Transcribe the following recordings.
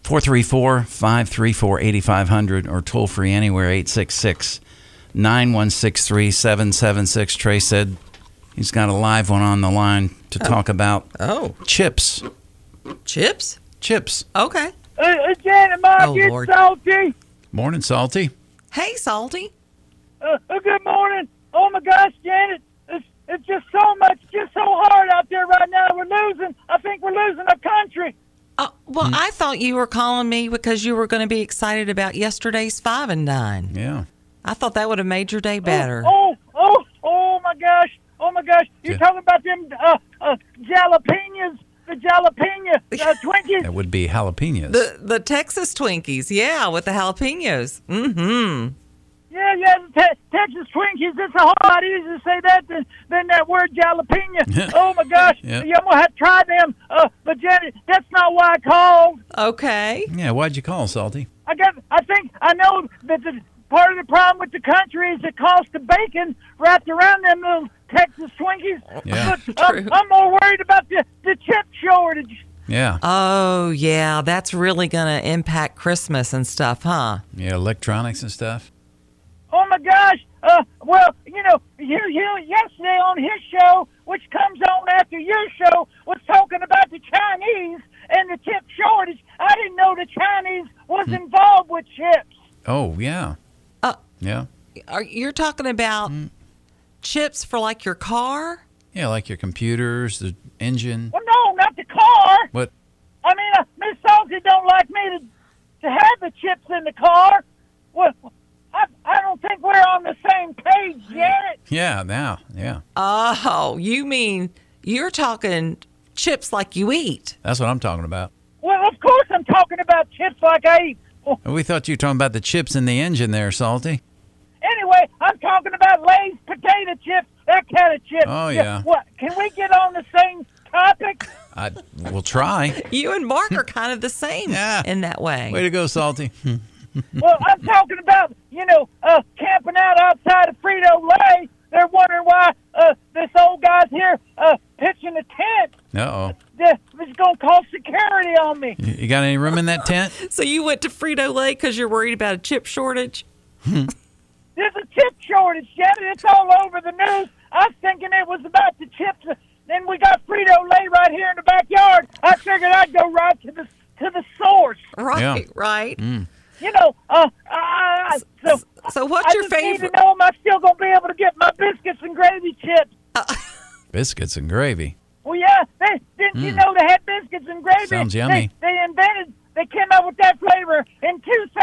434-534-8500 or toll free anywhere, 866-916-3776. Trey said he's got a live one on the line to talk about chips. Chips? Chips. Okay. Janet, Mom, it's Salty. Morning, Salty. Hey, Salty. Good morning. Oh, my gosh, Janet. It's just so hard out there right now. We're losing. I think we're losing our country. Well, I thought you were calling me because you were going to be excited about yesterday's 5 and 9. Yeah. I thought that would have made your day better. Oh, my gosh. Oh, my gosh. You're talking about them jalapenos, the jalapeno Twinkies. That would be jalapenos. The Texas Twinkies, yeah, with the jalapenos. Mm-hmm. Yeah, the Texas Twinkies. It's a whole lot easier to say that than that word jalapeno. Oh, my gosh. Yeah. I'm going to have to try them. But, Janet, that's not why I called. Okay. Yeah, why'd you call, Salty? I think I know that part of the problem with the country is the cost of bacon wrapped around them little Texas Twinkies. Yeah. But I'm more worried about the chip shortage. Yeah. Oh, yeah, that's really going to impact Christmas and stuff, huh? Yeah, electronics and stuff. Oh, my gosh. Well, yesterday on his show, which comes on after your show, was talking about the Chinese and the chip shortage. I didn't know the Chinese was involved with chips. Oh, yeah. Yeah. You're talking about chips for, like, your car? Yeah, like your computers, the engine. Well, no, not the car. What? I mean, Miss Salty don't like me to have the chips in the car. Well, I don't think we're on the same page yet. Yeah, now, yeah. Oh, you mean you're talking chips like you eat? That's what I'm talking about. Well, of course I'm talking about chips like I eat. We thought you were talking about the chips in the engine there, Salty. Anyway, I'm talking about Lay's potato chips, that kind of chip. Oh, yeah. What? Can we get on the same topic? We'll try. You and Mark are kind of the same in that way. Way to go, Salty. Well, I'm talking about, camping out outside of Frito-Lay. They're wondering why this old guy's here pitching a tent. Uh-oh. It's going to call security on me. You got any room in that tent? So you went to Frito-Lay because you're worried about a chip shortage? There's a chip shortage, Janet. It's all over the news. I was thinking it was about the chips. Then we got Frito-Lay right here in the backyard. I figured I'd go right to the source. Right, right. Mm. So what's your I just favorite? need to know, am I still going to be able to get my biscuits and gravy chips? Biscuits and gravy. Well, yeah. Didn't you know they had biscuits and gravy? Sounds yummy. They came up with that flavor in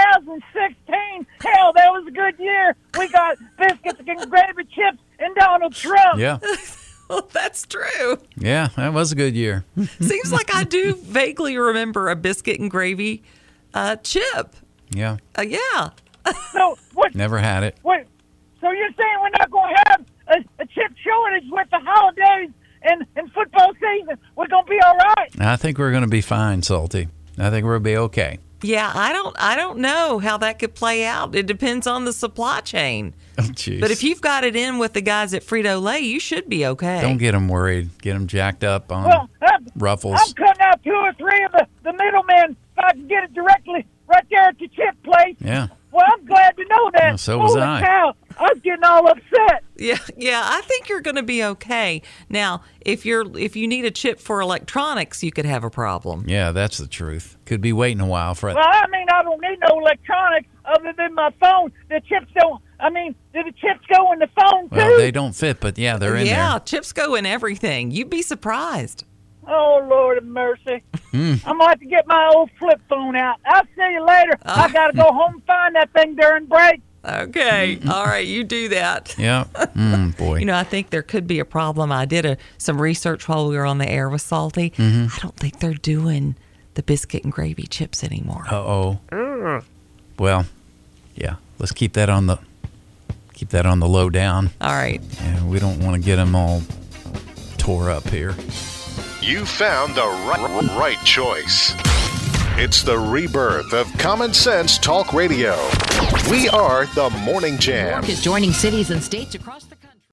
2016. Hell, that was a good year. We got biscuits and gravy chips and Donald Trump. Yeah. Well, that's true. Yeah, that was a good year. Seems like I do vaguely remember a biscuit and gravy chip. Yeah. Yeah. So what? Never had it. Wait. So you're saying we're not going to have a chip shortage with the holidays and football season? We're going to be all right? I think we're going to be fine, Salty. I think we'll be okay. Yeah, I don't know how that could play out. It depends on the supply chain. Oh, jeez. But if you've got it in with the guys at Frito-Lay, you should be okay. Don't get them worried. Get them jacked up on Ruffles. I'm cutting out 2 or 3 of the middlemen if I can get it directly right there at the chip place. Yeah. Well, I'm glad to know that. Well, so was Holy I. cow, I was getting all upset. Yeah, I think you're going to be okay. Now, if you need a chip for electronics, you could have a problem. Yeah, that's the truth. Could be waiting a while for it. Well, I mean, I don't need no electronics other than my phone. The chips don't. I mean, do the chips go in the phone too? Well, they don't fit, but yeah, they're in there. Yeah, chips go in everything. You'd be surprised. Oh, Lord of mercy. I'm going to have to get my old flip phone out. I'll see you later. I got to go home and find that thing during break. Okay. All right, you do that. Yeah. Boy. I think there could be a problem. I did some research while we were on the air with Salty. I don't think they're doing the biscuit and gravy chips anymore. Uh-oh. Well, yeah. Let's keep that on the low down. All right. Yeah, we don't want to get them all tore up here. You found the right choice. It's the rebirth of Common Sense Talk Radio. We are the Morning Jam. New York is joining cities and states across the